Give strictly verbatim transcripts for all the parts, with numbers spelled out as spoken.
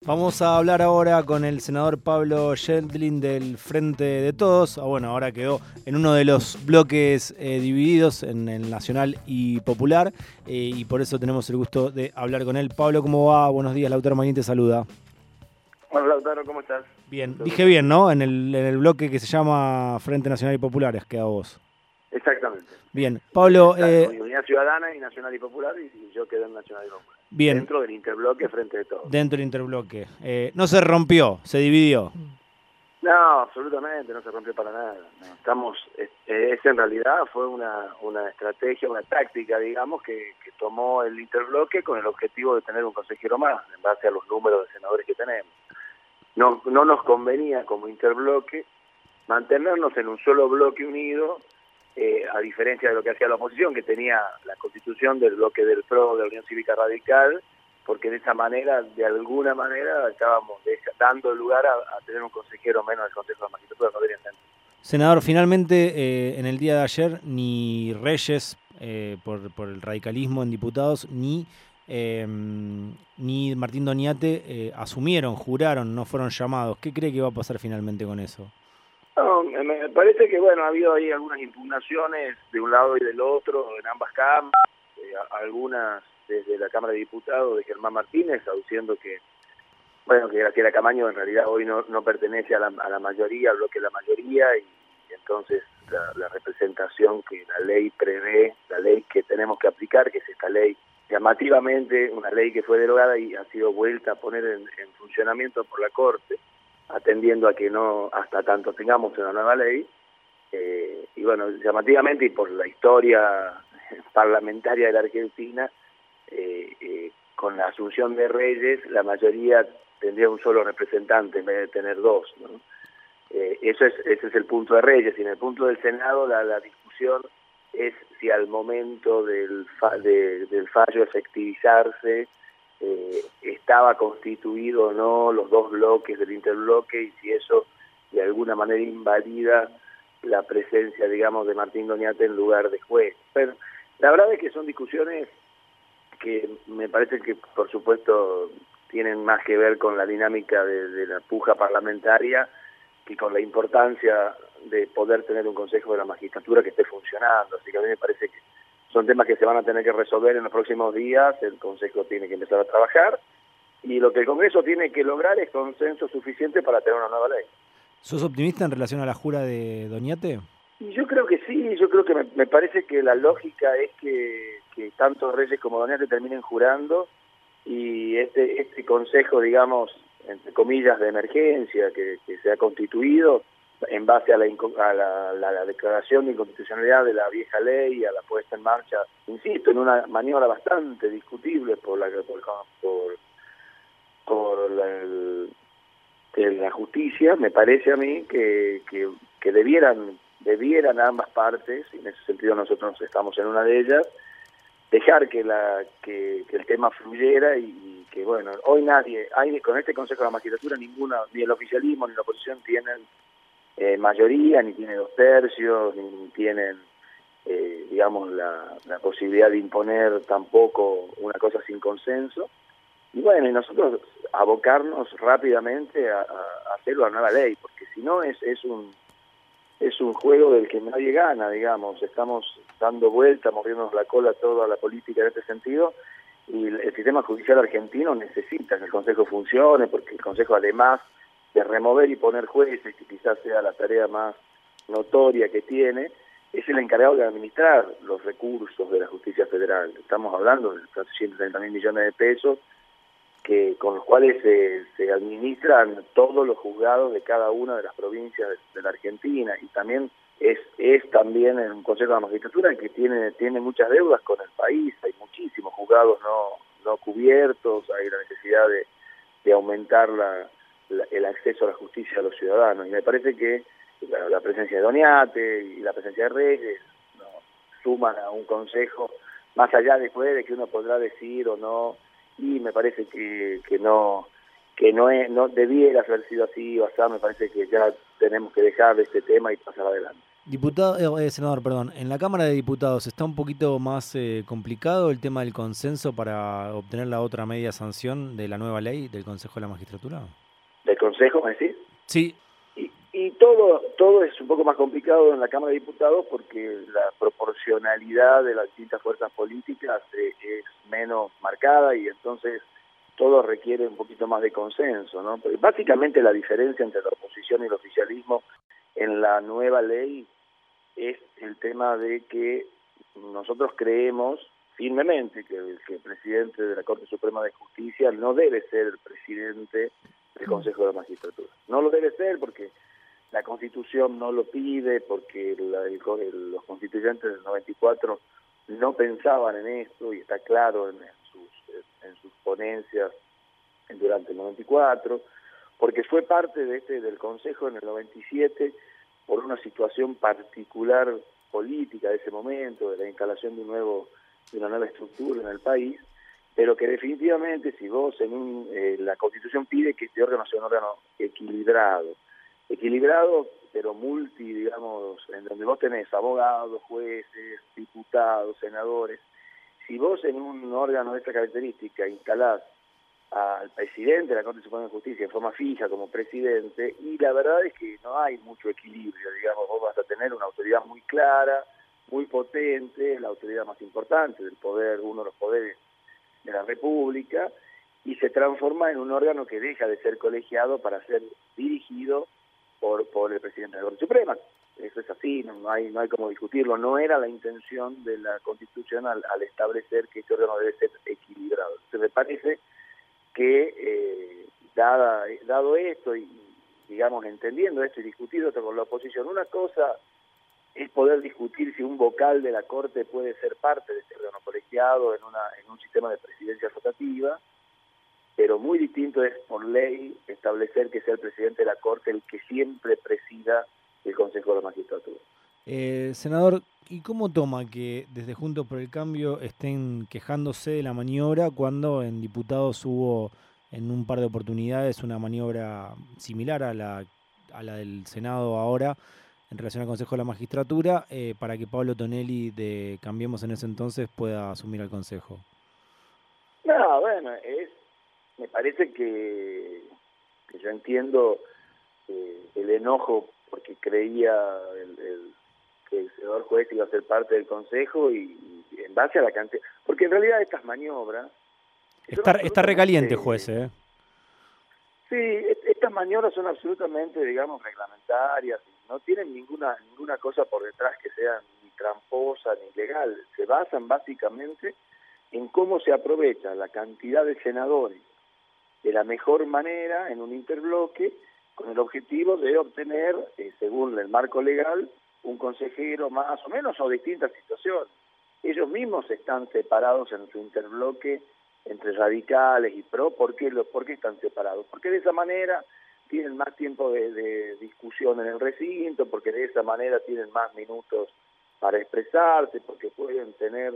Vamos a hablar ahora con el senador Pablo Yedlin del Frente de Todos. Ah, bueno, ahora quedó en uno de los bloques eh, divididos en el Nacional y Popular, eh, y por eso tenemos el gusto de hablar con él. Pablo, ¿cómo va? Buenos días, Lautaro Magnin te saluda. Hola, Lautaro, ¿cómo estás? Bien, dije bien, ¿no? En el, en el bloque que se llama Frente Nacional y Popular, has quedado vos. Exactamente. Bien, Pablo... Eh... Eh, Unidad Ciudadana y Nacional y Popular, y yo quedé en Nacional y Popular. Bien. Dentro del interbloque, Frente de Todos. Dentro del interbloque. Eh, no se rompió, se dividió. No, absolutamente, no se rompió para nada. No, estamos, es, es en realidad fue una, una estrategia, una táctica, digamos, que, que tomó el interbloque con el objetivo de tener un consejero más, en base a los números de senadores que tenemos. No, no nos convenía como interbloque mantenernos en un solo bloque unido, eh, a diferencia de lo que hacía la oposición, que tenía la constitución del bloque del P R O, de la Unión Cívica Radical, porque de esa manera, de alguna manera, estábamos dando lugar a, a tener un consejero menos del Consejo de la Magistratura. No debería entender. Senador, finalmente, eh, en el día de ayer, ni Reyes, eh, por, por el radicalismo en diputados, ni, eh, ni Martín Doñate eh, asumieron, juraron, no fueron llamados. ¿Qué cree que va a pasar finalmente con eso? No, me parece que, bueno, ha habido ahí algunas impugnaciones de un lado y del otro, en ambas cámaras, eh, algunas desde la Cámara de Diputados de Germán Martínez, aduciendo que, bueno, que Graciela Camaño en realidad hoy no, no pertenece a la, a la mayoría, al bloque de la mayoría, y, y entonces la, la representación que la ley prevé, la ley que tenemos que aplicar, que es esta ley, llamativamente, una ley que fue derogada y ha sido vuelta a poner en, en funcionamiento por la Corte, atendiendo a que no, hasta tanto tengamos una nueva ley, eh, y bueno, llamativamente y por la historia parlamentaria de la Argentina, eh, eh, con la asunción de Reyes, la mayoría tendría un solo representante en vez de tener dos, ¿no? Eh, eso es, ese es el punto de Reyes, y en el punto del Senado la, la discusión es si al momento del, fa, de, del fallo efectivizarse, Eh, estaba constituido o no los dos bloques del interbloque, y si eso de alguna manera invalida la presencia, digamos, de Martín Doñate en lugar de juez. Pero la verdad es que son discusiones que me parece que, por supuesto, tienen más que ver con la dinámica de, de la puja parlamentaria que con la importancia de poder tener un Consejo de la Magistratura que esté funcionando. Así que a mí me parece que son temas que se van a tener que resolver en los próximos días. El Consejo tiene que empezar a trabajar y lo que el Congreso tiene que lograr es consenso suficiente para tener una nueva ley. ¿Sos optimista en relación a la jura de Doñate? Y yo creo que sí, yo creo que me, me parece que la lógica es que, que tanto Reyes como Doñate terminen jurando, y este, este Consejo, digamos, entre comillas, de emergencia que, que se ha constituido en base a, la, a la, la, la declaración de inconstitucionalidad de la vieja ley y a la puesta en marcha, insisto, en una maniobra bastante discutible por la por, por, por la, el, la justicia, me parece a mí que, que, que debieran, debieran ambas partes, y en ese sentido nosotros estamos en una de ellas, dejar que la que, que el tema fluyera, y, y que, bueno, hoy nadie, hay con este Consejo de la Magistratura, ninguna, ni el oficialismo ni la oposición tienen Eh, mayoría, ni tiene dos tercios, ni tienen, eh, digamos, la, la posibilidad de imponer tampoco una cosa sin consenso. Y bueno, y nosotros abocarnos rápidamente a, a hacerlo a nueva ley, porque si no es, es un es un juego del que nadie gana, digamos. Estamos dando vuelta, moviéndonos la cola toda la política en este sentido, y el sistema judicial argentino necesita que el Consejo funcione, porque el Consejo, además de remover y poner jueces, que quizás sea la tarea más notoria que tiene, es el encargado de administrar los recursos de la justicia federal. Estamos hablando de ciento treinta mil millones de pesos, que con los cuales se, se administran todos los juzgados de cada una de las provincias de, de la Argentina, y también es, es también un Consejo de la Magistratura que tiene, tiene muchas deudas con el país. Hay muchísimos juzgados no, no cubiertos, hay la necesidad de, de aumentar la el acceso a la justicia a los ciudadanos, y me parece que la, la presencia de Doñate y la presencia de Reyes, ¿no?, suman a un consejo, más allá después de que uno podrá decir o no, y me parece que, que no que no es, no debiera haber sido así o así. Me parece que ya tenemos que dejar este tema y pasar adelante. Diputado, eh, senador, perdón, en la Cámara de Diputados está un poquito más eh, complicado el tema del consenso para obtener la otra media sanción de la nueva ley del Consejo de la Magistratura. ¿Del Consejo, me decís? Sí. Y, y todo, todo es un poco más complicado en la Cámara de Diputados porque la proporcionalidad de las distintas fuerzas políticas eh, es menos marcada y entonces todo requiere un poquito más de consenso, ¿no? Pero básicamente la diferencia entre la oposición y el oficialismo en la nueva ley es el tema de que nosotros creemos firmemente que el, que el presidente de la Corte Suprema de Justicia no debe ser el presidente del Consejo de la Magistratura. No lo debe ser porque la Constitución no lo pide, porque la, el, el, los constituyentes del noventa y cuatro no pensaban en esto, y está claro en, en, sus, en sus ponencias durante el noventa y cuatro, porque fue parte de este del Consejo en el noventa y siete por una situación particular política de ese momento, de la instalación de un nuevo de una nueva estructura en el país, pero que definitivamente si vos en un, eh, la Constitución pide que este órgano sea un órgano equilibrado, equilibrado pero multi, digamos, en donde vos tenés abogados, jueces, diputados, senadores. Si vos en un órgano de esta característica instalás al presidente de la Corte Suprema de Justicia en forma fija como presidente, y la verdad es que no hay mucho equilibrio, digamos, vos vas a tener una autoridad muy clara, muy potente, la autoridad más importante del poder, uno de los poderes de la República, y se transforma en un órgano que deja de ser colegiado para ser dirigido por, por el presidente de la Corte Suprema. Eso es así, no, no hay no hay como discutirlo, no era la intención de la Constitución al, al establecer que este órgano debe ser equilibrado. Entonces me parece que eh, dada, dado esto y digamos entendiendo esto y discutido esto con la oposición, una cosa es poder discutir si un vocal de la Corte puede ser parte de este órgano colegiado en, una, en un sistema de presidencia rotativa, pero muy distinto es por ley establecer que sea el presidente de la Corte el que siempre presida el Consejo de la Magistratura. Eh, senador, ¿y cómo toma que desde Juntos por el Cambio estén quejándose de la maniobra cuando en diputados hubo en un par de oportunidades una maniobra similar a la, a la del Senado ahora en relación al Consejo de la Magistratura eh, para que Pablo Tonelli de Cambiemos en ese entonces pueda asumir el Consejo? No, bueno, es, me parece que, que yo entiendo eh, el enojo porque creía el, el que el senador juez iba a ser parte del Consejo y, y en base a la cantidad... Porque en realidad estas maniobras... Está, está recaliente, juez, ¿eh? Sí, estas maniobras son absolutamente, digamos, reglamentarias, no tienen ninguna ninguna cosa por detrás que sea ni tramposa ni ilegal, se basan básicamente en cómo se aprovecha la cantidad de senadores de la mejor manera en un interbloque con el objetivo de obtener, eh, según el marco legal, un consejero más o menos o distintas situaciones. Ellos mismos están separados en su interbloque entre radicales y pro. ¿Por qué, lo, ¿Por qué están separados? Porque de esa manera tienen más tiempo de, de discusión en el recinto, porque de esa manera tienen más minutos para expresarse, porque pueden tener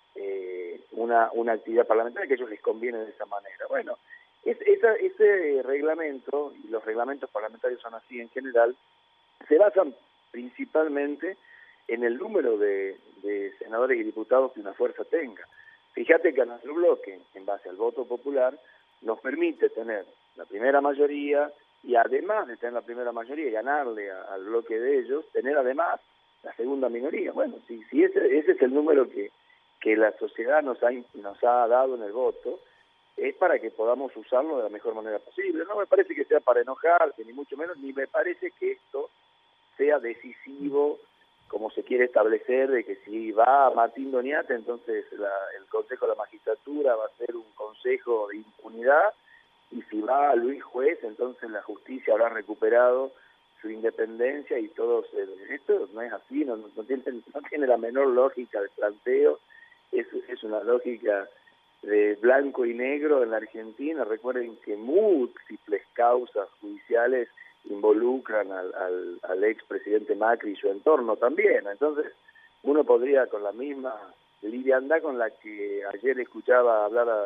eh, una, una actividad parlamentaria que a ellos les conviene de esa manera. Bueno, es, esa, ese reglamento, y los reglamentos parlamentarios son así en general, se basan principalmente en el número de, de senadores y diputados que una fuerza tenga. Fíjate que a nuestro bloque, en base al voto popular, nos permite tener la primera mayoría y además de tener la primera mayoría y ganarle a, al bloque de ellos, tener además la segunda minoría. Bueno, si, si ese, ese es el número que, que la sociedad nos ha, nos ha dado en el voto, es para que podamos usarlo de la mejor manera posible. No me parece que sea para enojarse, ni mucho menos, ni me parece que esto sea decisivo como se quiere establecer, de que si va Martín Doñate, entonces la, el Consejo de la Magistratura va a ser un consejo de impunidad, y si va Luis Juez, entonces la justicia habrá recuperado su independencia y todos... Esto no es así, no, no, tiene, no tiene la menor lógica de planteo, es, es una lógica de blanco y negro en la Argentina. Recuerden que múltiples causas judiciales involucran al, al, al expresidente Macri y su entorno también. Entonces, uno podría, con la misma liviandad con la que ayer escuchaba hablar a,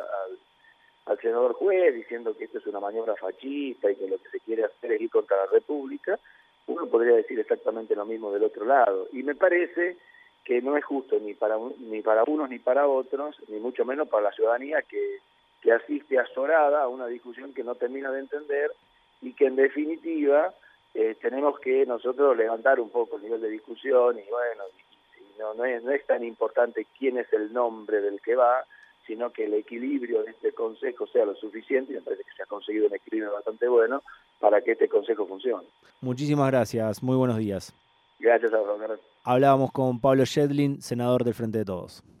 a, al senador Juez, diciendo que esto es una maniobra fascista y que lo que se quiere hacer es ir contra la República, uno podría decir exactamente lo mismo del otro lado. Y me parece que no es justo ni para ni para unos ni para otros, ni mucho menos para la ciudadanía que, que asiste azorada a una discusión que no termina de entender y que en definitiva eh, tenemos que nosotros levantar un poco el nivel de discusión y bueno, y, y no, no, es, no es tan importante quién es el nombre del que va, sino que el equilibrio de este consejo sea lo suficiente, y me parece que se ha conseguido un equilibrio bastante bueno para que este consejo funcione. Muchísimas gracias, muy buenos días. Gracias a vos. Hablábamos con Pablo Schedlin, senador del Frente de Todos.